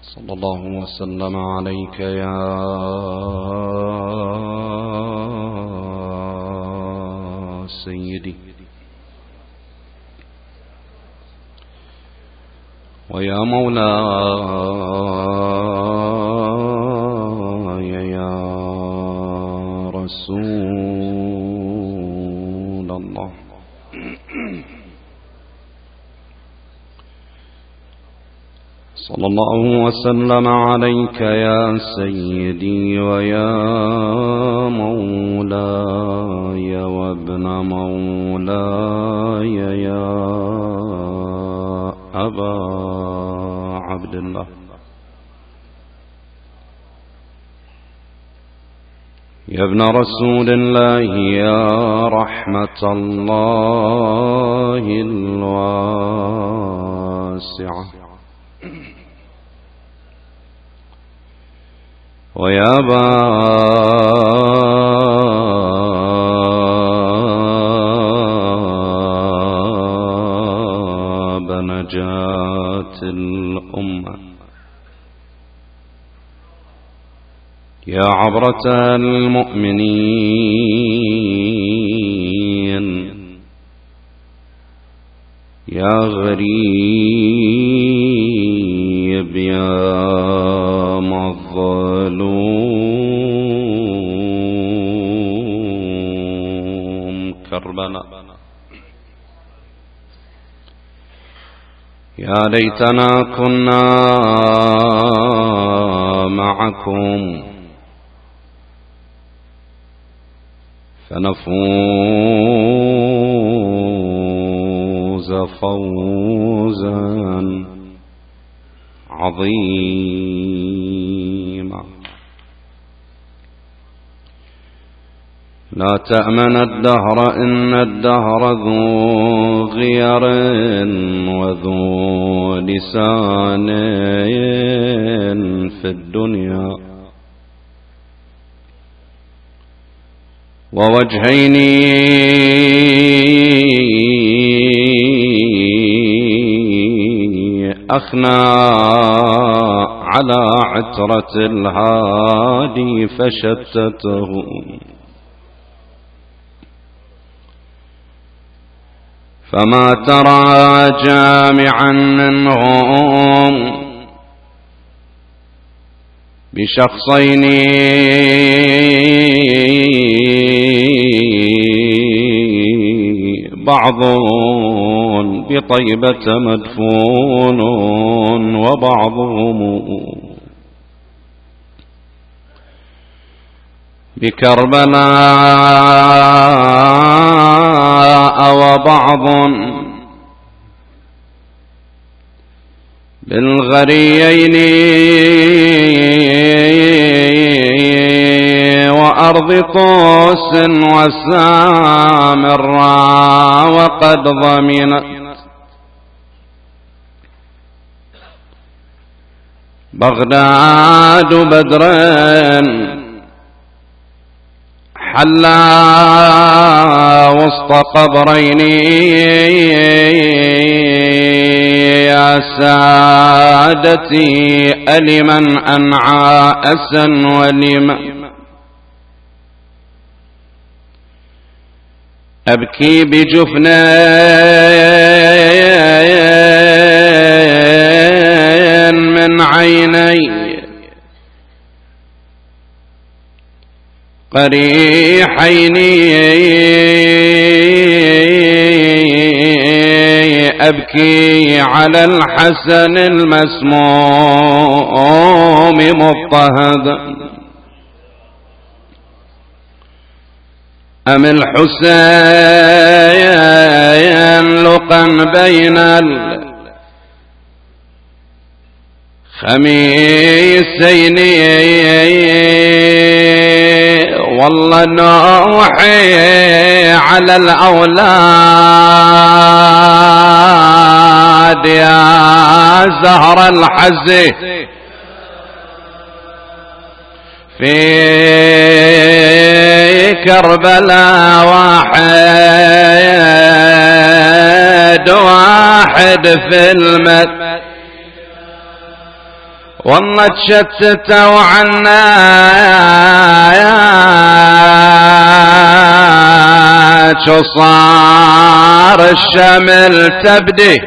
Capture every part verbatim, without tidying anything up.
صلى الله وسلم عليك يا سيدي ويا مولاي يا رسول الله. صلى الله وسلم عليك يا سيدي ويا مولاي وابن مولاي يا أبا عبد الله. يا ابن رسول الله يا رحمة الله الواسعة ويا باب نجاة الأمة يا عبرة المؤمنين يا غريب يا مظلوم كربلاء. يا ليتنا كنا معكم فنفوز فوزا عظيما. لا تأمن الدهر إن الدهر ذو غير وذو لسان في الدنيا ووجهين أخنى على عترة الهادي فشتته. فما ترى جامعا منهم بشخصين بعض بطيبة مدفون وبعضهم بكربلاء وبعض بالغريين وأرض طوس وسامرا وقد ضمنت بغداد بدرا حلا وسط قبرين يا سادتي ألمن أنعى أسا ولمن أبكي بجفنين من عيني قريحين أبكي على الحسن المسموم مضطهدا أم الحسين لقا بين الخميسين والله نوحي على الأولاد يا زهر الحزي في كربلاء واحد واحد في المد والله تشتتوا عنا وصار الشمل تبدي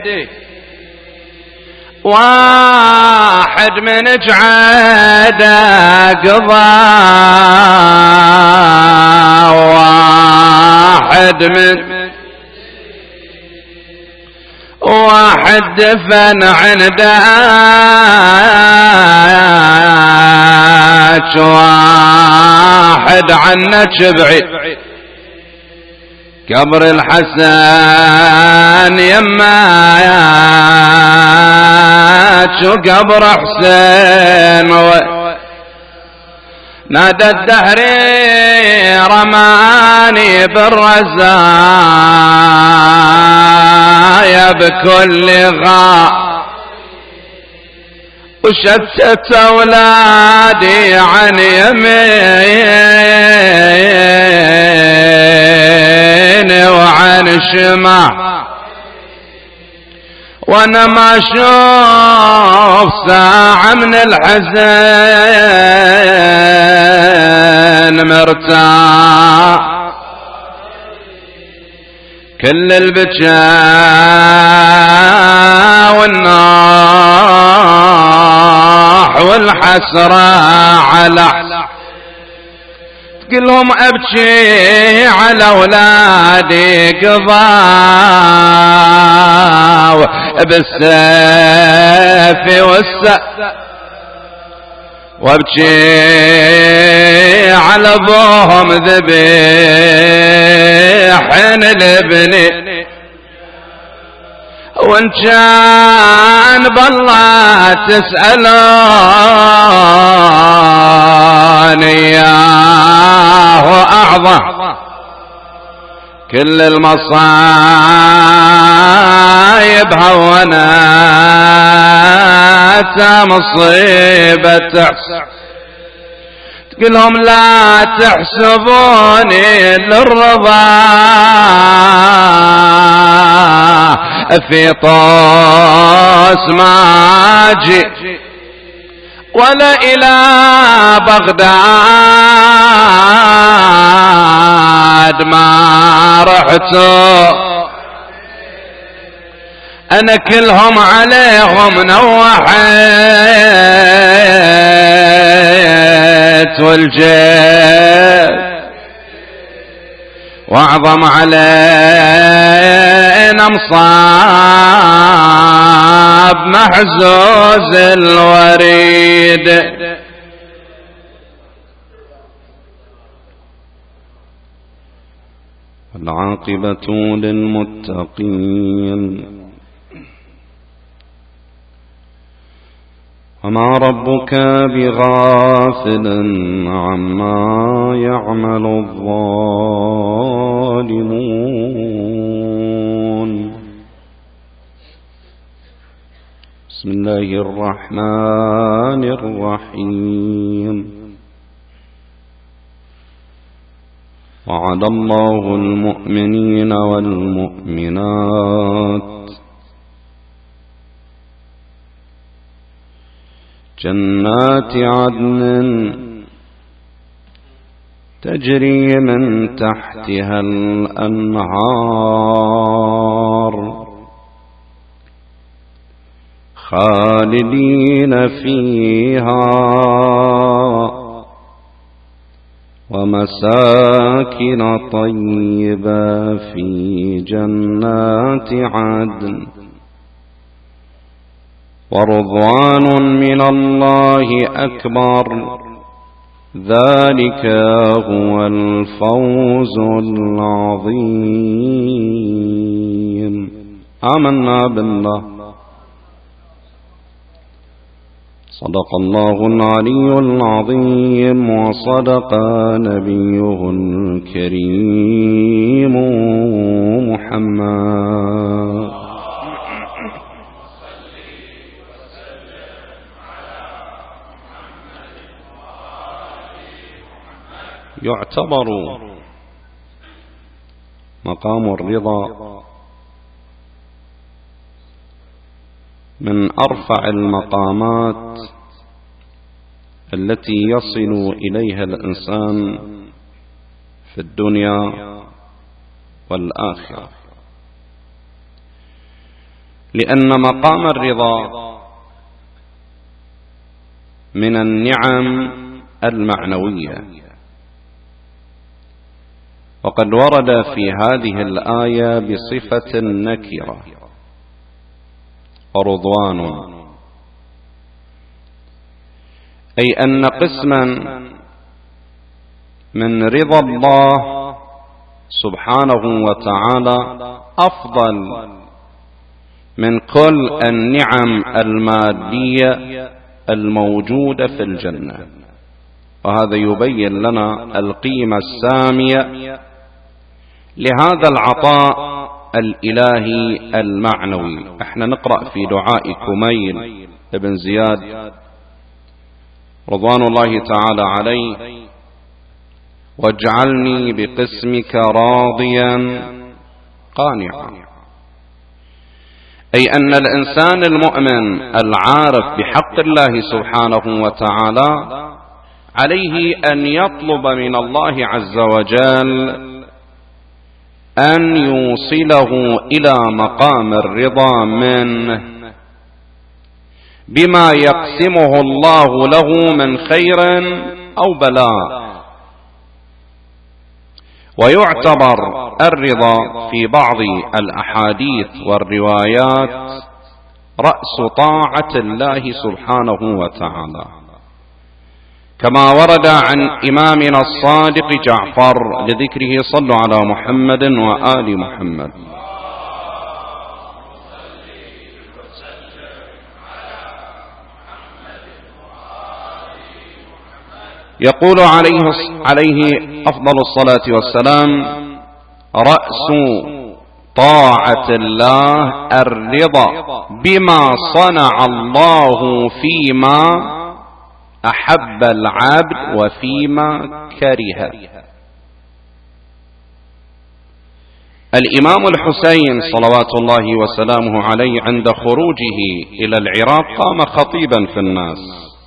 واحد من جعاده قضى واحد من واحد دفن عنده واحد عنك بعيد قبر الحسن يماك وقبر حسين نادى الدهر رماني بالرزايا بكل غاء وشتت أولادي عن يمين وعن شمال وانا ما اشوف ساعة من الحزن مرتاح كل البكاء والناح والحسرة على تقلهم ابكي على اولادي قضاو بالسيف والسيف وابكي على ابوهم ذبيح لابني وان كان بالله تسألون اياه اعظم كل المصايب هونات مصيبة تحسب تقولهم لا تحسبوني للرضا في طاس ما جي ولا إلى بغداد ما رحتوا أنا كلهم عليهم نوحيت والجيب واعظم علينا مصاب محزوز الوريد العاقبة للمتقين وما ربك بغافل عما يعمل الظالمون بسم الله الرحمن الرحيم وعد الله المؤمنين والمؤمنات جنات عدن تجري من تحتها الأنهار خالدين فيها ومساكن طيبة في جنات عدن ورضوان من الله أكبر ذلك هو الفوز العظيم آمنا بالله صدق الله العلي العظيم وصدق نبيه الكريم محمد يعتبر مقام الرضا من أرفع المقامات التي يصل إليها الإنسان في الدنيا والآخرة، لأن مقام الرضا من النعم المعنوية. وقد ورد في هذه الآية بصفة نكرة ورضوان، أي أن قسما من رضا الله سبحانه وتعالى أفضل من كل النعم المادية الموجودة في الجنة. وهذا يبين لنا القيمة السامية لهذا العطاء الإلهي المعنوي. احنا نقرأ في دعاء كميل ابن زياد رضوان الله تعالى عليه: واجعلني بقسمك راضيا قانعا، أي أن الإنسان المؤمن العارف بحق الله سبحانه وتعالى عليه أن يطلب من الله عز وجل أن يوصله إلى مقام الرضا منه بما يقسمه الله له من خير أو بلاء. ويعتبر الرضا في بعض الأحاديث والروايات رأس طاعة الله سبحانه وتعالى، كما ورد عن إمامنا الصادق جعفر لذكره: صلوا على محمد وآل محمد. يقول عليه عليه أفضل الصلاة والسلام: رأس طاعة الله الرضا بما صنع الله فيما أحب العبد وفيما كره. الإمام الحسين صلوات الله وسلامه عليه عند خروجه إلى العراق قام خطيبا في الناس،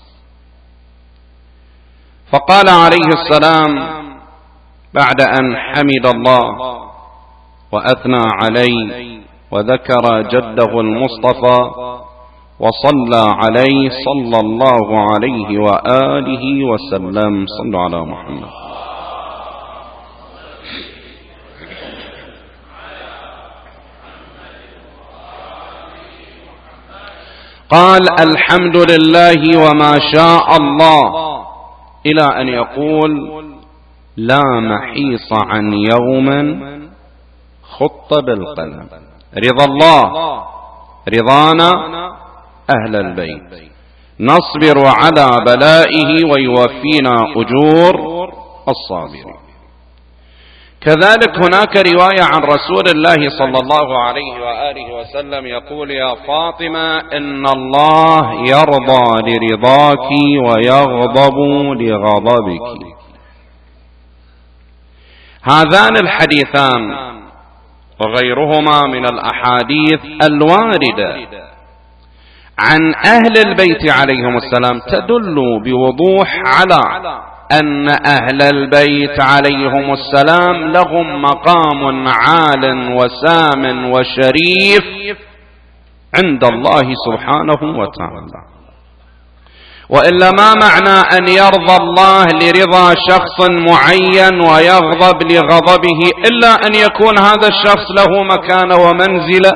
فقال عليه السلام بعد أن حمد الله وأثنى عليه وذكر جده المصطفى وصلى عليه صلى الله عليه وآله وسلم: صلوا على محمد. قال: الحمد لله وما شاء الله، إلى أن يقول: لا محيص عن يوم خط بالقلم. رضا الله رضانا أهل البيت، نصبر على بلائه ويوفينا أجور الصابرين. كذلك هناك رواية عن رسول الله صلى الله عليه وآله وسلم يقول: يا فاطمة إن الله يرضى لرضاك ويغضب لغضبك. هذان الحديثان وغيرهما من الأحاديث الواردة عن أهل البيت عليهم السلام تدل بوضوح على أن أهل البيت عليهم السلام لهم مقام عال وسام وشريف عند الله سبحانه وتعالى. وإلا ما معنى أن يرضى الله لرضا شخص معين ويغضب لغضبه إلا أن يكون هذا الشخص له مكانة ومنزلة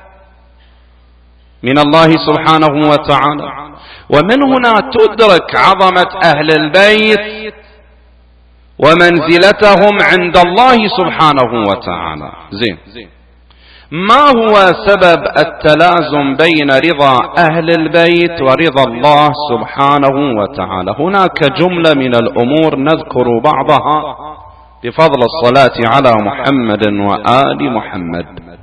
من الله سبحانه وتعالى. ومن هنا تدرك عظمة أهل البيت ومنزلتهم عند الله سبحانه وتعالى. زين، ما هو سبب التلازم بين رضا أهل البيت ورضا الله سبحانه وتعالى؟ هناك جملة من الأمور نذكر بعضها بفضل الصلاة على محمد وآل محمد.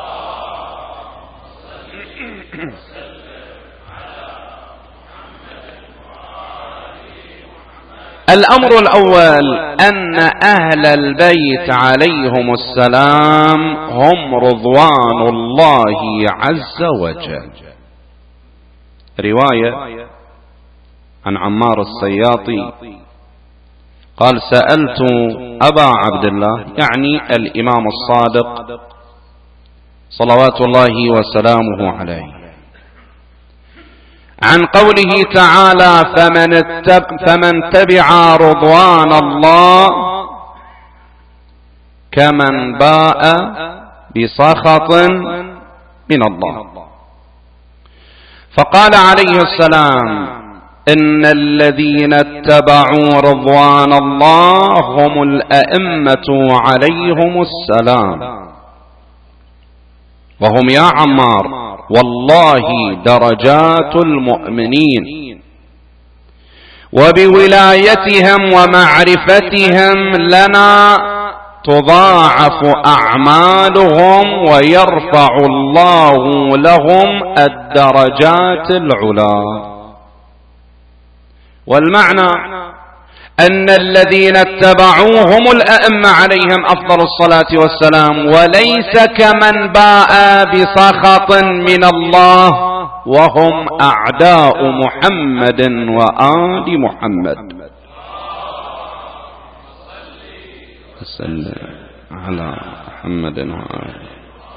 الأمر الأول أن أهل البيت عليهم السلام هم رضوان الله عز وجل. رواية عن عمار السياطي قال: سألت أبا عبد الله، يعني الإمام الصادق صلوات الله وسلامه عليه، عن قوله تعالى: فمن, فمن تبع رضوان الله كمن باء بسخط من الله. فقال عليه السلام: إن الذين اتبعوا رضوان الله هم الأئمة عليهم السلام، وهم يا عمار والله درجات المؤمنين، وبولايتهم ومعرفتهم لنا تضاعف أعمالهم ويرفع الله لهم الدرجات العلى. والمعنى أن الذين اتبعوهم الأئمة عليهم أفضل الصلاة والسلام، وليس كمن باء بسخط من الله وهم أعداء محمد وآل محمد. صل على محمد وآله.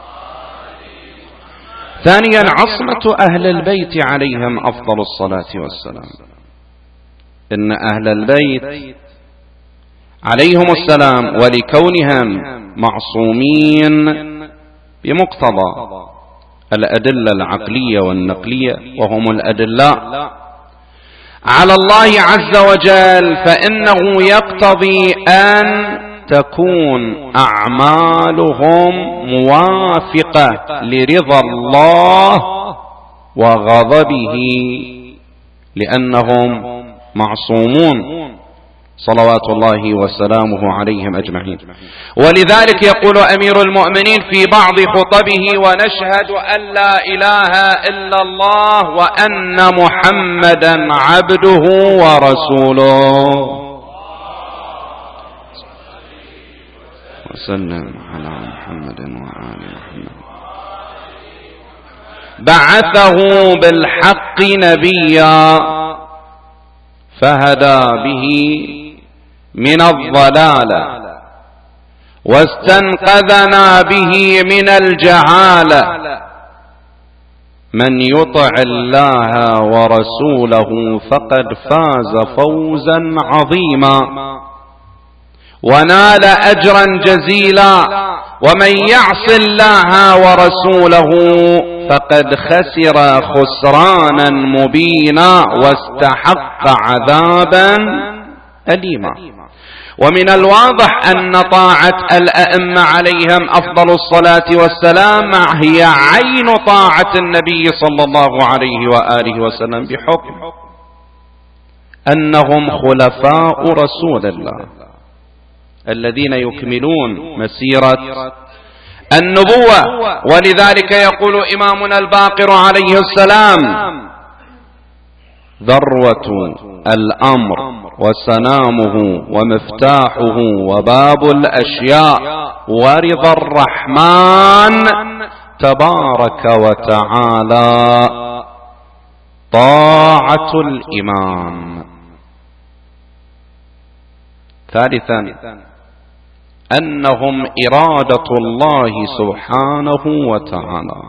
ثانيا، عصمة أهل البيت عليهم أفضل الصلاة والسلام. إن أهل البيت عليهم السلام ولكونهم معصومين بمقتضى الأدلة العقلية والنقلية، وهم الأدلاء على الله عز وجل، فإنه يقتضي أن تكون أعمالهم موافقة لرضا الله وغضبه، لأنهم معصومون صلوات الله وسلامه عليهم أجمعين. ولذلك يقول أمير المؤمنين في بعض خطبه: ونشهد أن لا إله إلا الله وأن محمدا عبده ورسوله. وسلم على محمد وآل محمد. بعثه بالحق نبيا فهدى به من الضلالة، واستنقذنا به من الجهالة. من يطع الله ورسوله فقد فاز فوزا عظيما ونال أجرا جزيلا، ومن يعص الله ورسوله فقد خسر خسرانا مبينا واستحق عذابا أليما. ومن الواضح أن طاعة الأئمة عليهم أفضل الصلاة والسلام هي عين طاعة النبي صلى الله عليه وآله وسلم، بحكم أنهم خلفاء رسول الله الذين يكملون مسيرة النبوة. ولذلك يقول إمامنا الباقر عليه السلام: ذروة الأمر وسنامه ومفتاحه وباب الأشياء ورضا الرحمن تبارك وتعالى طاعة الإمام. ثالثا، أنهم إرادة الله سبحانه وتعالى.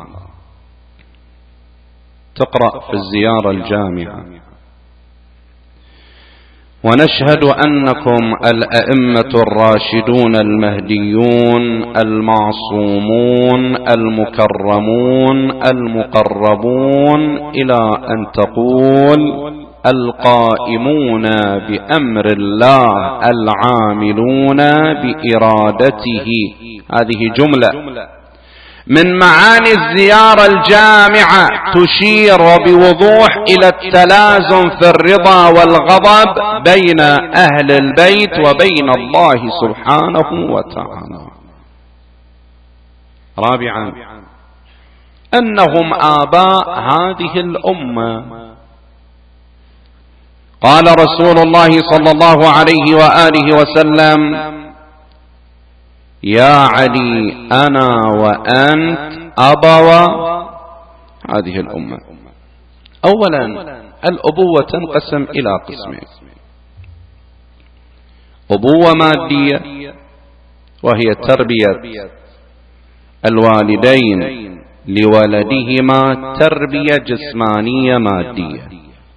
تقرأ في الزيارة الجامعة: ونشهد أنكم الأئمة الراشدون المهديون المعصومون المكرمون المقربون، إلى أن تقول القائمون بأمر الله العاملون بإرادته. هذه جملة من معاني الزيارة الجامعة تشير بوضوح إلى التلازم في الرضا والغضب بين أهل البيت وبين الله سبحانه وتعالى. رابعا، أنهم آباء هذه الأمة. قال رسول الله صلى الله عليه وآله وسلم: يا علي أنا وأنت أبوا هذه الأمة. أولا الأبوة تنقسم إلى قسمين: أبوة مادية وهي تربية الوالدين لولدهما تربية جسمانية مادية،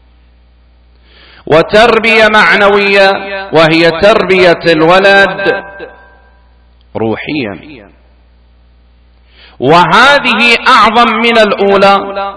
وتربية معنوية وهي تربية الولد روحيا، وهذه أعظم من الأولى،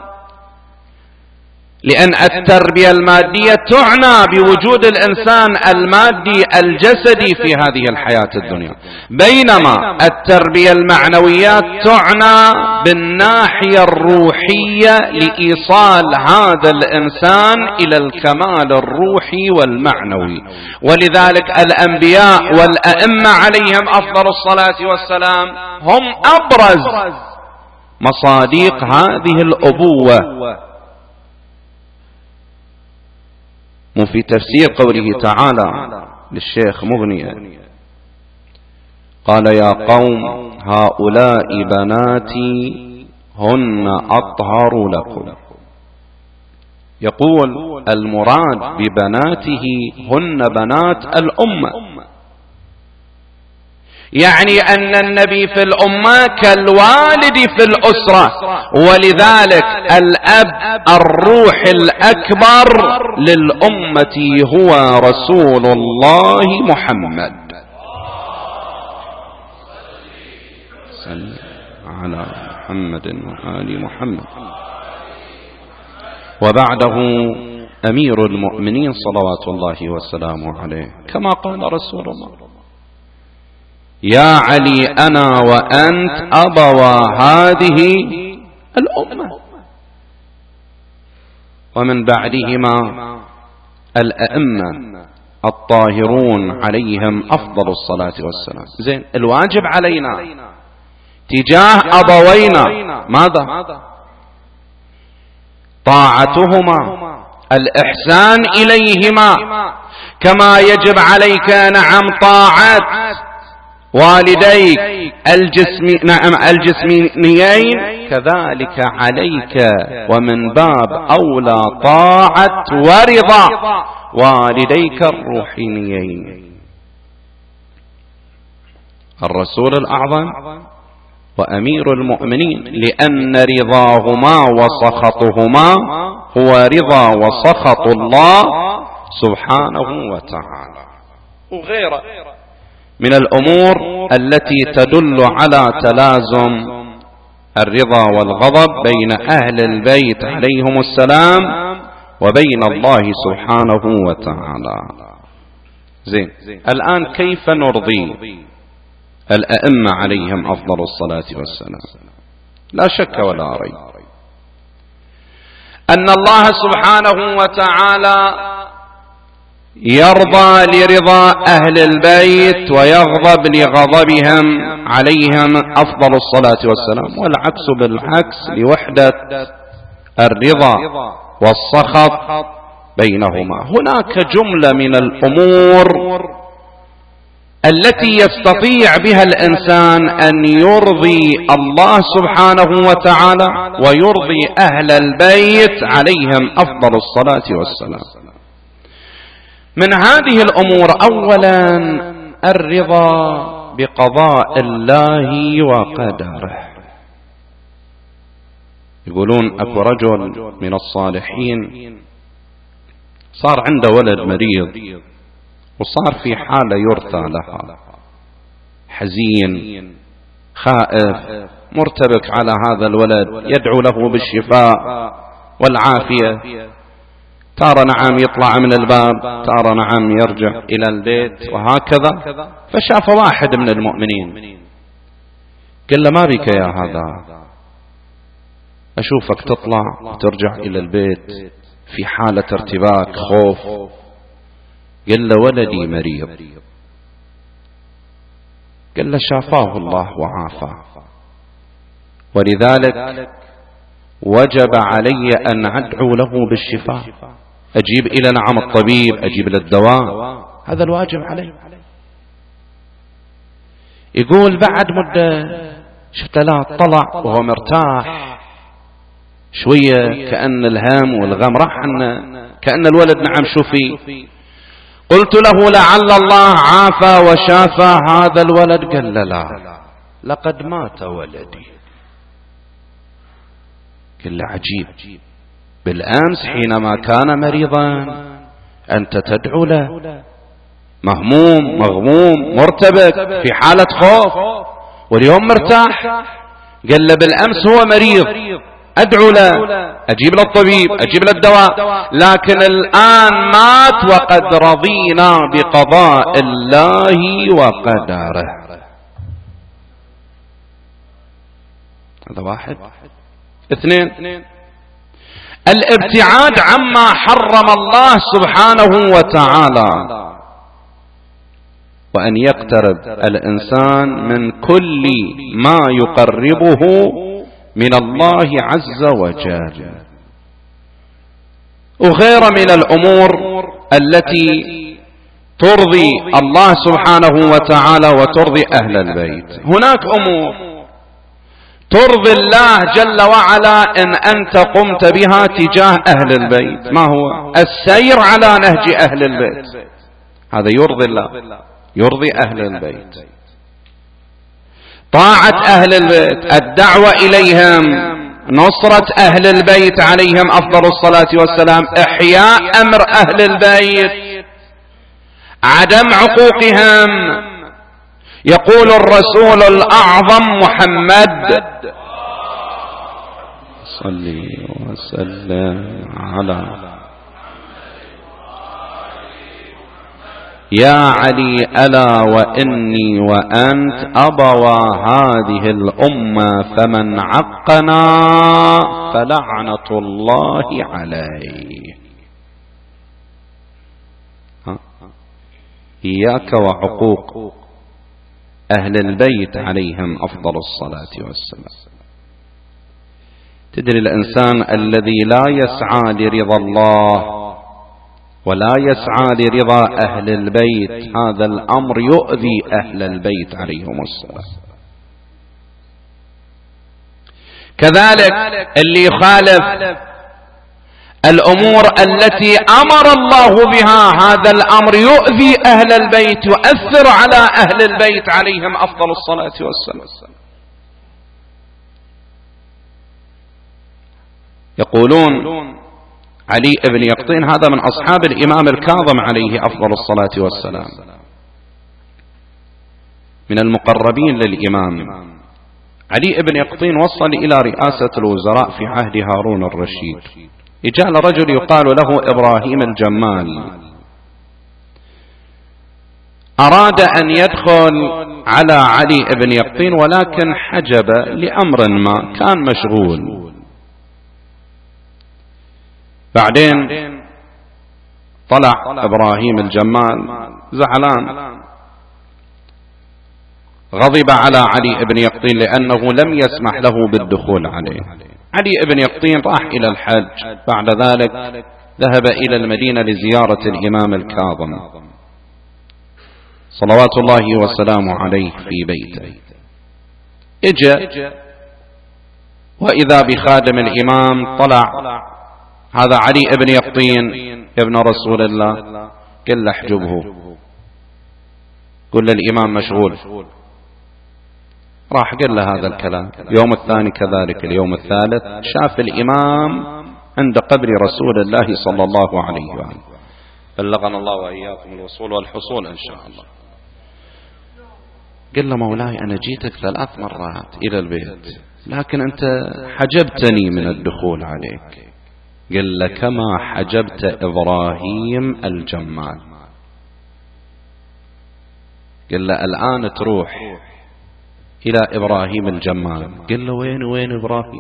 لأن التربية المادية تعنى بوجود الإنسان المادي الجسدي في هذه الحياة الدنيا، بينما التربية المعنوية تعنى بالناحية الروحية لإيصال هذا الإنسان إلى الكمال الروحي والمعنوي. ولذلك الأنبياء والأئمة عليهم أفضل الصلاة والسلام هم أبرز مصاديق هذه الأبوة. مو في تفسير قوله تعالى للشيخ مغني قال: يا قوم هؤلاء بناتي هن أطهر لكم. يقول المراد ببناته هن بنات الأمة، يعني أن النبي في الأمة كالوالد في الأسرة، ولذلك الأب الروح الأكبر للأمة هو رسول الله محمد صلى على محمد وآل محمد، وبعده أمير المؤمنين صلوات الله وسلامه عليه، كما قال رسول الله: يا علي أنا وأنت أبوا هذه الأمة. ومن بعدهما الأئمة الطاهرون عليهم أفضل الصلاة والسلام. زين، الواجب علينا تجاه أبوينا ماذا؟ طاعتهما، الإحسان إليهما، كما يجب عليك نعم طاعة والديك الجسمي نعم الجسميين، كذلك عليك ومن باب أولى طاعة ورضا والديك الروحيين. الرسول الأعظم وأمير المؤمنين، لأن رضاهما وسخطهما هو رضا وسخط الله سبحانه وتعالى، وغيره من الأمور التي تدل على تلازم الرضا والغضب بين أهل البيت عليهم السلام وبين الله سبحانه وتعالى. زين، الآن كيف نرضي الأئمة عليهم أفضل الصلاة والسلام؟ لا شك ولا ريب أن الله سبحانه وتعالى يرضى لرضا أهل البيت ويغضب لغضبهم عليهم أفضل الصلاة والسلام، والعكس بالعكس لوحدة الرضا والسخط بينهما. هناك جملة من الأمور التي يستطيع بها الإنسان أن يرضي الله سبحانه وتعالى ويرضي أهل البيت عليهم أفضل الصلاة والسلام. من هذه الأمور أولا الرضا بقضاء الله وقدره. يقولون أكو رجل من الصالحين صار عنده ولد مريض وصار في حالة يرثى لها، حزين خائف مرتبك على هذا الولد، يدعو له بالشفاء والعافية، تارى نعم يطلع من الباب، تارى نعم يرجع إلى البيت وهكذا. فشاف واحد من المؤمنين قال له: ما بك يا هذا؟ أشوفك تطلع وترجع إلى البيت في حالة ارتباك خوف. قال له: ولدي مريض. قال له: شافاه الله وعافاه، ولذلك وجب علي أن أدعو له بالشفاء، أجيب إلى نعم الطبيب، أجيب للدواء، هذا الواجب علي. يقول بعد مدة شفت له طلع وهو مرتاح شوية كأن الهم والغم راح عنا، كأن الولد نعم شوفي. قلت له لعل الله عافى وشافى هذا الولد. قال لا، لقد مات ولدي. قال له عجيب، بالأمس حينما كان مريضا أنت تدعو له، مهموم مغموم مرتبك في حالة خوف، واليوم مرتاح. قال له بالأمس هو مريض أدعو له، أجيب له الطبيب، أجيب له الدواء، لكن الآن مات وقد رضينا بقضاء الله وقدره. هذا واحد. اثنين، الابتعاد عما حرم الله سبحانه وتعالى، وأن يقترب الإنسان من كل ما يقربه من الله عز وجل، وغير من الأمور التي ترضي الله سبحانه وتعالى وترضي أهل البيت. هناك أمور ترضي الله جل وعلا إن أنت قمت بها تجاه أهل البيت. ما هو؟ السير على نهج أهل البيت، هذا يرضي الله، يرضي أهل البيت. طاعة أهل البيت، الدعوة إليهم، نصرة أهل البيت عليهم أفضل الصلاة والسلام، إحياء أمر أهل البيت، عدم عقوقهم. يقول الرسول الأعظم محمد صلي وسلم على يا علي ألا وإني وأنت أبوى هذه الأمة، فمن عقنا فلعنة الله عليه. إياك وعقوق أهل البيت عليهم أفضل الصلاة والسلام. تدري الإنسان الذي لا يسعى لرضا الله ولا يسعى لرضا أهل البيت، هذا الأمر يؤذي أهل البيت عليهم السلام. كذلك اللي يخالف الأمور التي أمر الله بها، هذا الأمر يؤذي أهل البيت، يؤثر على أهل البيت عليهم أفضل الصلاة والسلام. يقولون علي بن يقطين هذا من أصحاب الإمام الكاظم عليه أفضل الصلاة والسلام، من المقربين للإمام. علي بن يقطين وصل إلى رئاسة الوزراء في عهد هارون الرشيد. جاء رجل يقال له إبراهيم الجمال، أراد أن يدخل على علي بن يقطين، ولكن حجب لأمر ما، كان مشغول. بعدين طلع إبراهيم الجمال زعلان، غضب على علي بن يقطين لأنه لم يسمح له بالدخول عليه. علي بن يقطين راح إلى الحج، بعد ذلك ذهب إلى المدينة لزيارة الإمام الكاظم صلوات الله وسلامه عليه في بيته. اجى وإذا بخادم الإمام طلع، هذا علي بن يقطين ابن رسول الله، قال له احجبه، قل الإمام مشغول. راح قال له هذا الكلام. يوم الثاني كذلك، اليوم الثالث شاف الإمام عند قبر رسول الله صلى الله عليه وآله. بلغنا الله وإياكم الوصول والحصول إن شاء الله. قال له مولاي أنا جيتك ثلاث مرات إلى البيت، لكن أنت حجبتني من الدخول عليك. قال له كما حجبت إبراهيم الجمال. قال له الآن تروح إلى إبراهيم الجمال. قال له وين وين إبراهيم؟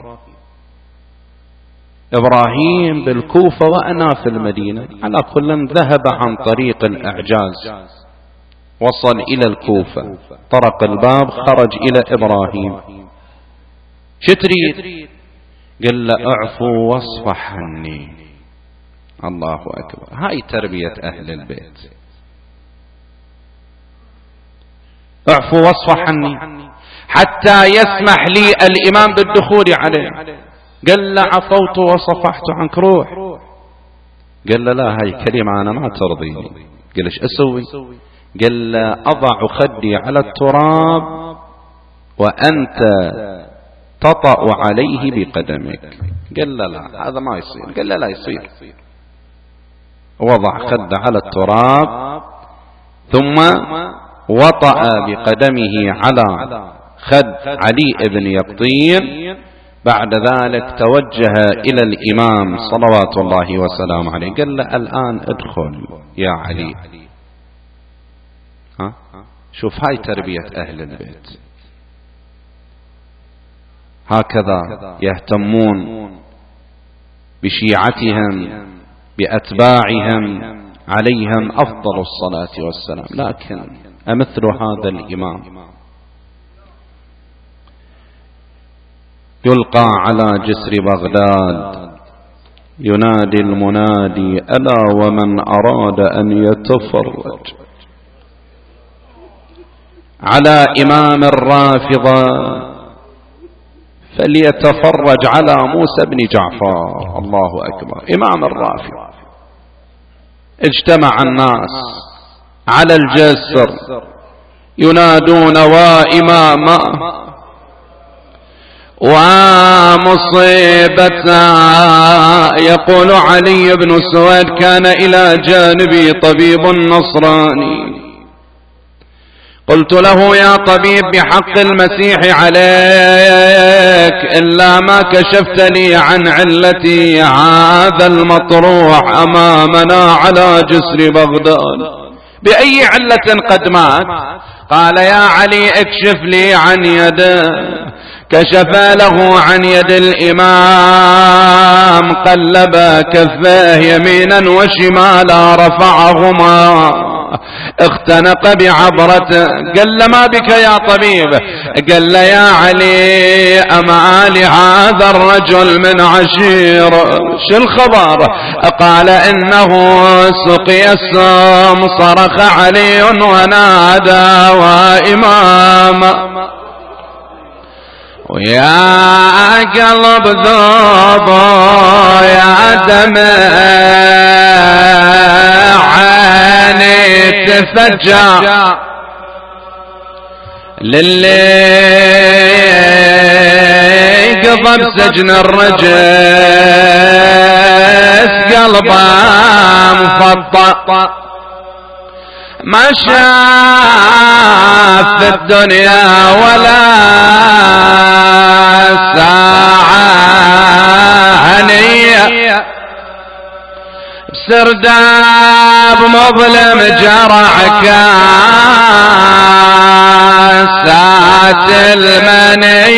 إبراهيم بالكوفة وأنا في المدينة. على كل ذهب عن طريق الإعجاز، وصل إلى الكوفة، طرق الباب، خرج إلى إبراهيم. شتريد؟ قال له اعفو واصفح عني. الله أكبر، هاي تربية أهل البيت. اعفو واصفح عني حتى يسمح لي الإمام بالدخول عليه. قال له عفوت وصفحت عنك، روح. قال له لا، هاي كلمة أنا ما ترضيني. قال ايش أسوي؟ قال له أضع خدي على التراب وأنت تطأ عليه بقدمك. قال له لا، هذا ما يصير. قال له لا يصير. وضع خده على التراب ثم وطأ بقدمه على خد علي بن يقطين. بعد ذلك توجه إلى الإمام صلوات الله وسلامه عليه، قال له الآن ادخل يا علي. ها؟ شوف هاي تربية أهل البيت، هكذا يهتمون بشيعتهم بأتباعهم عليهم أفضل الصلاة والسلام. لكن أمثل هذا الإمام يلقى على جسر بغداد ينادي المنادي ألا ومن أراد أن يتفرج على إمام الرافضة فليتفرج على موسى بن جعفر. الله أكبر. إمام الرافضة. اجتمع الناس على الجسر ينادون وإماما ومصيبتا. يقول علي بن سويد كان إلى جانبي طبيب نصراني، قلت له يا طبيب بحق المسيح عليك إلا ما كشفت لي عن علتي هذا المطروح أمامنا على جسر بغداد، بأي علة قد مات؟ قال يا علي اكشف لي عن يده. كشف له عن يد الإمام، قلب كفاه يمينا وشمالا رفعهما، اختنق بعبرته. قال ما بك يا طبيب؟ قال يا علي أما لهذا الرجل من عشير؟ شو الخبر؟ قال إنه سقي السم. صرخ علي ونادى وإمام ويا قلب ذوب يا دمع عيني تفجع للي قضى بسجن الرجس قلبه مفطأ، ما شاف في الدنيا ولا ساعة هنية، بسرداب مظلم جرع كاسات المني،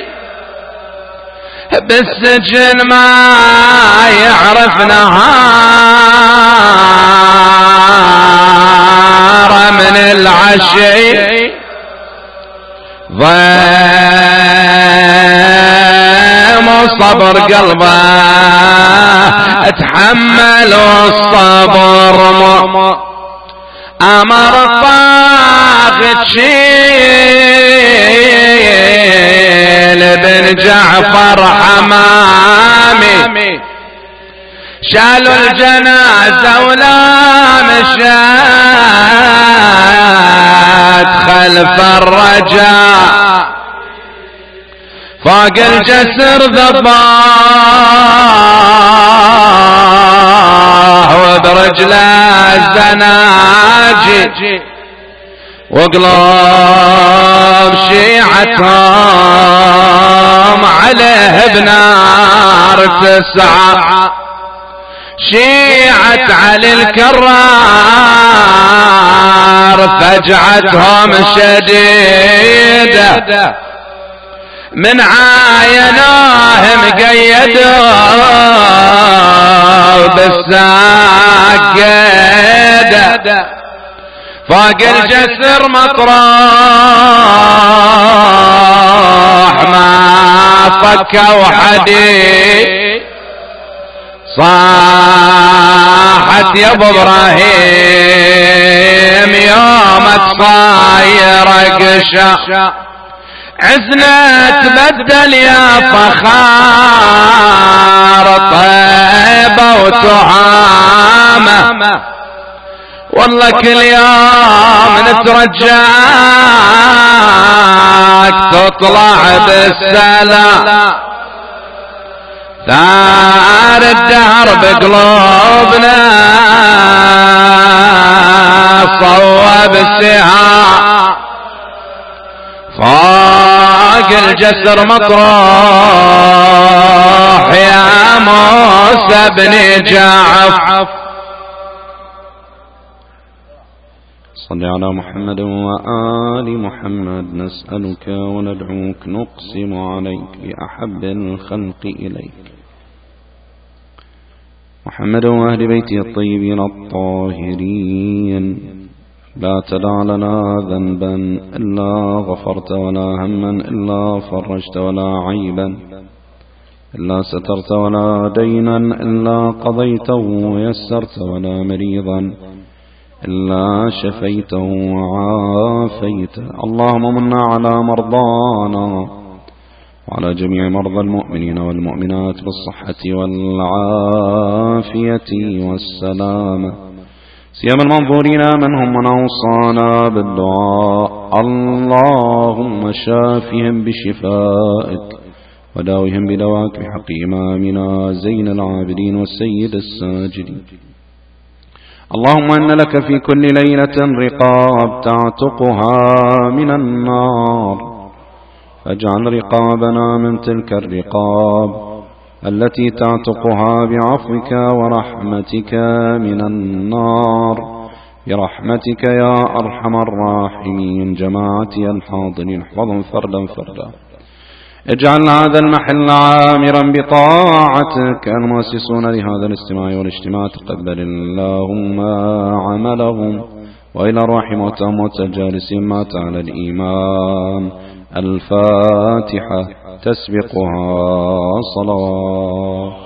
بالسجن ما يعرف نهار من العشي، ضيم صبر قلبه اتحمل الصبر، امر طاقت شيل بن جعفر حمامي، شالوا الجنازة ولا مشات خلف الرجاء، فوق الجسر ذباه وبرجله الزناجي، وقلوب شيعتهم عليه بنار تسعى، شيعة علي الكرار فجعتهم شديدة، من عايناهم قيدوا بالساقدة، فوق الجسر مطروح ما فكوا حديد، صاحت يا ابو ابراهيم يومك صاير قشا، عزنا تبدل يا فخار طيبة وتهامة، والله كل يوم نترجاك تطلع بالسلام. ثار الدهر بقلوبنا صوب السهام، فوق الجسر مطروح يا موسى بن جعفر. صل على محمد وآل محمد، نسألك وندعوك نقسم عليك بأحب الخلق إليك محمد وأهل بيته الطيبين الطاهرين. لا تدع لنا ذنبا إلا غفرت، ولا هما إلا فرجت، ولا عيبا إلا سترت، ولا دينا إلا قضيته ويسرت، ولا مريضا إلا شفيته وعافيته. اللهم منا على مرضانا وعلى جميع مرضى المؤمنين والمؤمنات بالصحة والعافية والسلامة، سيما المنظورين منهم من أوصانا بالدعاء. اللهم شافهم بشفائك وداوهم بدواك بحق إمامنا زين العابدين والسيد الساجدين. اللهم إن لك في كل ليلة رقاب تعتقها من النار، فاجعل رقابنا من تلك الرقاب التي تعتقها بعفوك ورحمتك من النار، برحمتك يا أرحم الراحمين. جماعتي الحاضرين احفظهم فردا فردا، اجعل هذا المحل عامرا بطاعتك. المؤسسون لهذا الاستماع والاجتماع تقبل اللهم عملهم، وإلى الروح موتهم والجالسين مات على الإيمان. الفاتحة تسبقها صلوات.